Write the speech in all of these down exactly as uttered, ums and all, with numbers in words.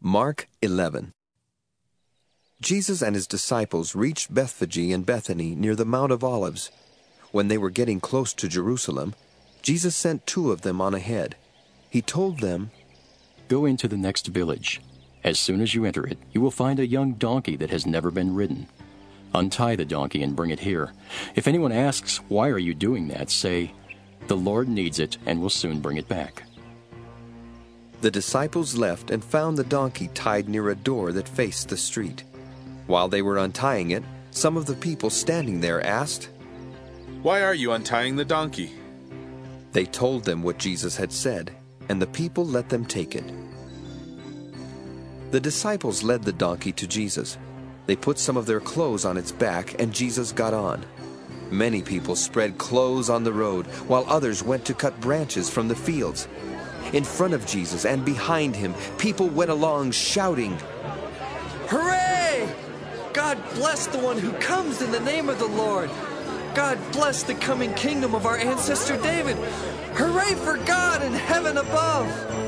Mark eleven. Jesus and his disciples reached Bethphage and Bethany near the Mount of Olives. When they were getting close to Jerusalem, Jesus sent two of them on ahead. He told them, "Go into the next village. As soon as you enter it, you will find a young donkey that has never been ridden. Untie the donkey and bring it here. If anyone asks, 'Why are you doing that?' say, 'The Lord needs it and will soon bring it back.'" The disciples left and found the donkey tied near a door that faced the street. While they were untying it, some of the people standing there asked, "Why are you untying the donkey?" They told them what Jesus had said, and the people let them take it. The disciples led the donkey to Jesus. They put some of their clothes on its back, and Jesus got on. Many people spread clothes on the road, while others went to cut branches from the fields. In front of Jesus and behind him, people went along shouting, "Hooray! God bless the one who comes in the name of the Lord. God bless the coming kingdom of our ancestor David. Hooray for God in heaven above!"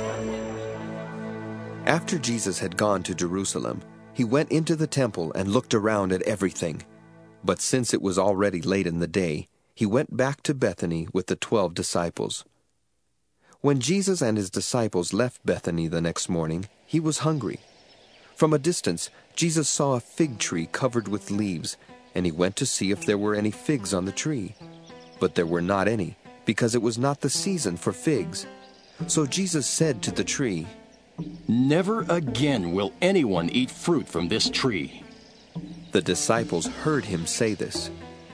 After Jesus had gone to Jerusalem, he went into the temple and looked around at everything. But since it was already late in the day, he went back to Bethany with the twelve disciples. When Jesus and his disciples left Bethany the next morning, he was hungry. From a distance, Jesus saw a fig tree covered with leaves, and he went to see if there were any figs on the tree. But there were not any, because it was not the season for figs. So Jesus said to the tree, "Never again will anyone eat fruit from this tree." The disciples heard him say this.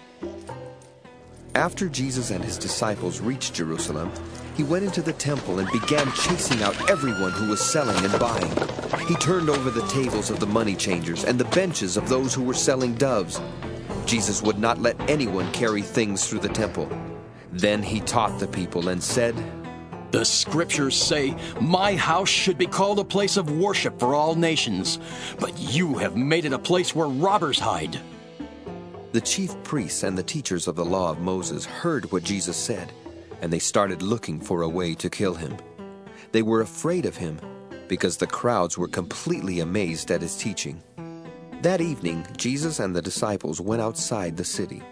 After Jesus and his disciples reached Jerusalem, he went into the temple and began chasing out everyone who was selling and buying. He turned over the tables of the money changers and the benches of those who were selling doves. Jesus would not let anyone carry things through the temple. Then he taught the people and said, "The scriptures say, 'My house should be called a place of worship for all nations,' but you have made it a place where robbers hide." The chief priests and the teachers of the law of Moses heard what Jesus said, and they started looking for a way to kill him. They were afraid of him, because the crowds were completely amazed at his teaching. That evening, Jesus and the disciples went outside the city.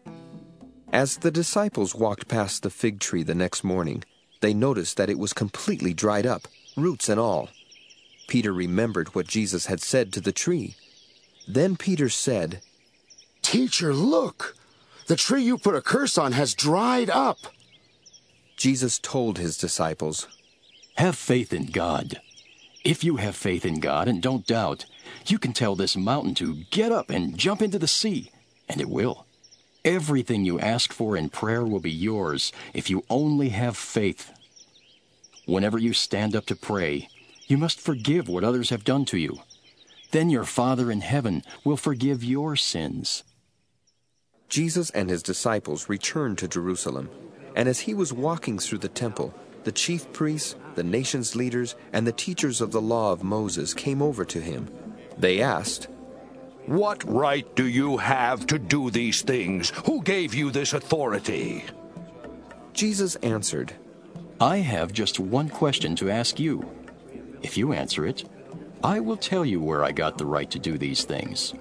As the disciples walked past the fig tree the next morning, they noticed that it was completely dried up, roots and all. Peter remembered what Jesus had said to the tree. Then Peter said, "Teacher, look! The tree you put a curse on has dried up." Jesus told his disciples, "Have faith in God. If you have faith in God and don't doubt, you can tell this mountain to get up and jump into the sea, and it will. Everything you ask for in prayer will be yours if you only have faith. Whenever you stand up to pray, you must forgive what others have done to you. Then your Father in heaven will forgive your sins." Jesus and his disciples returned to Jerusalem, and as he was walking through the temple, the chief priests, the nation's leaders, and the teachers of the law of Moses came over to him. They asked, "What right do you have to do these things? Who gave you this authority?" Jesus answered, "I have just one question to ask you. If you answer it, I will tell you where I got the right to do these things.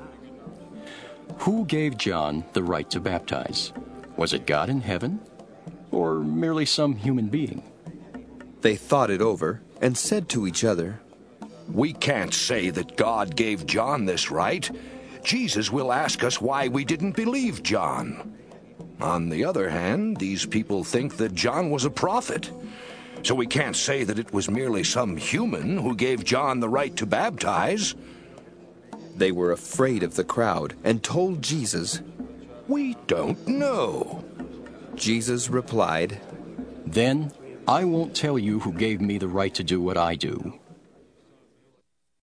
Who gave John the right to baptize? Was it God in heaven, or merely some human being?" They thought it over and said to each other, "We can't say that God gave John this right. Jesus will ask us why we didn't believe John. On the other hand, these people think that John was a prophet. So we can't say that it was merely some human who gave John the right to baptize." They were afraid of the crowd and told Jesus, "We don't know." Jesus replied, "Then I won't tell you who gave me the right to do what I do.